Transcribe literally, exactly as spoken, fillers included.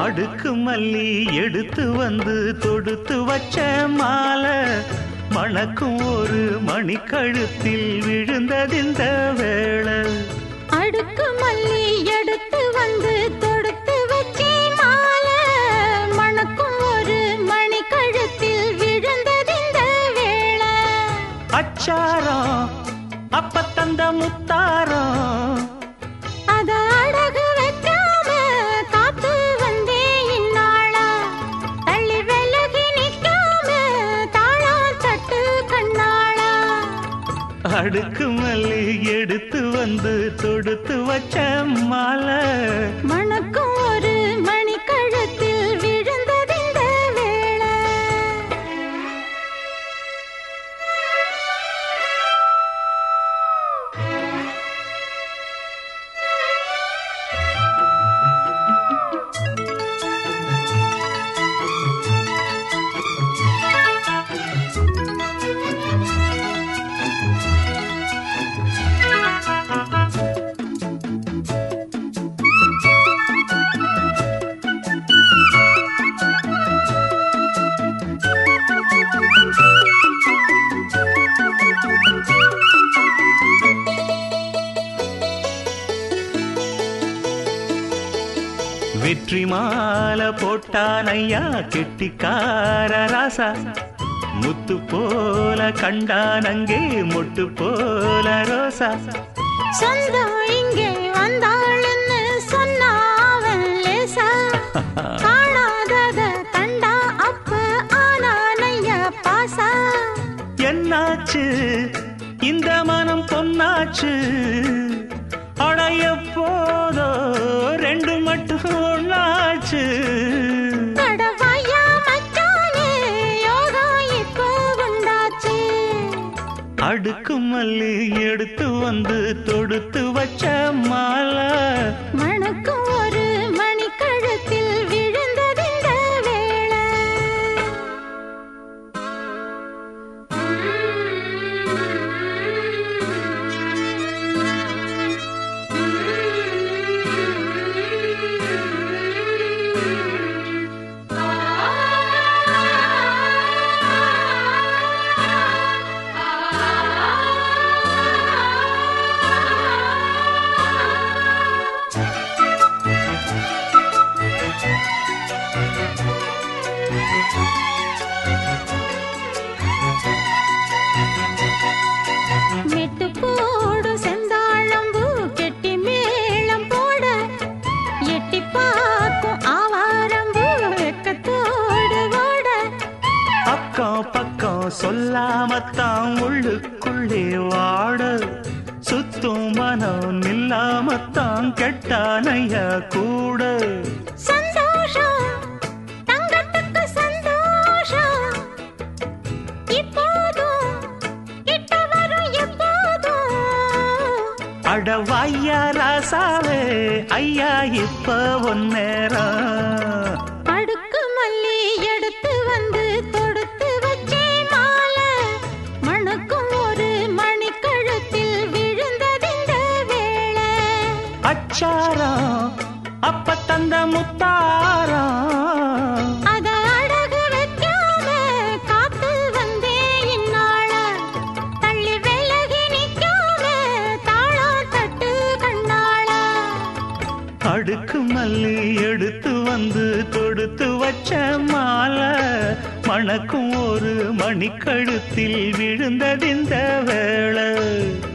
அடுக்கு மல்லி எடுத்து வந்து தொடுத்து வச்ச மாலை மணக்கும் ஒரு மணிக்கழுத்தில் விழுந்ததிந்த வேளை. அடுக்கு மல்லி எடுத்து வந்து தொடுத்து வச்சே மாலை மணக்கும் ஒரு மணிக்கழுத்தில் விழுந்ததிந்த வேளை. அச்சாரம் அப்ப தந்த முத்தாரம் அத அடகு வைக்காம காத்து வந்தே இந்நாளா தள்ளி விலகி நிற்காம தாளா தட்டு கண்ணாளா. அடுக்கு மல்லி எடுத்து வந்து தொடுத்து வச்ச மாலை மணக்கும் ஒரு மணிக்கழுத்தில் விழுந்ததிந்த வேளை. வெற்றி மாலை போட்டான் ஐயா கெட்டிக்கார ராசா. முத்து போல கண்டான் அங்கே மொட்டு போல ரோசா. சொந்தம் இங்கே வந்தாள்னு சொன்னாவன் லேசா காணாதத கண்டா அப்ப ஆனானையா பாசா. என்னாச்சு இந்த மனம் பொன்னாச்சு அடைய போதோ ரெண்டு மட்டும் ஒன்னாச்சு. கடவாயா மச்சானே யோகா இப்போ உண்டாச்சு. அடுக்கு மல்லி எடுத்து வந்து தொடுத்து வச்ச மாலை மணக்கும் ஒரு மணிக்கழுத்தில் விழுந்ததிந்த வேளை. மெட்டு போடு செந்தாழம்பூ கெட்டி மேளம் போட எட்டி பார்க்கும் ஆவாரம்பூ வெக்கத்தோடு ஓட. அக்கம் பக்கம் சொல்லாமத்தான் உள்ளுக்குள்ளே வாட சுத்தும் மனம் நில்லாமத்தான் கெட்டானையா கூட. சந்தோஷம் தங்கத்துக்கு சந்தோஷம் இப்போதும் கிட்ட வரும் எப்போதும். அடவாயா ராசாவே ஐயா இப்ப ஒன்னேரம். அடுக்கு மல்லி எடுத்து வந்து தொடுத்து வச்சே மாலை மணக்கும் ஒரு மணிக்கழுத்தில் விழுந்ததிந்த வேளை. அச்சாரம் அப்ப தந்த முத்தாரம் அத அடகு வைக்காம காத்து வந்தே இந்நாளா தள்ளி விலகி நிற்காம தாளா தட்டு கண்ணாளா. அடுக்கு மல்லி எடுத்து வந்து தொடுத்து வச்ச மாலை மணக்கும் ஒரு மணிக்கழுத்தில் விழுந்ததிந்த வேளை.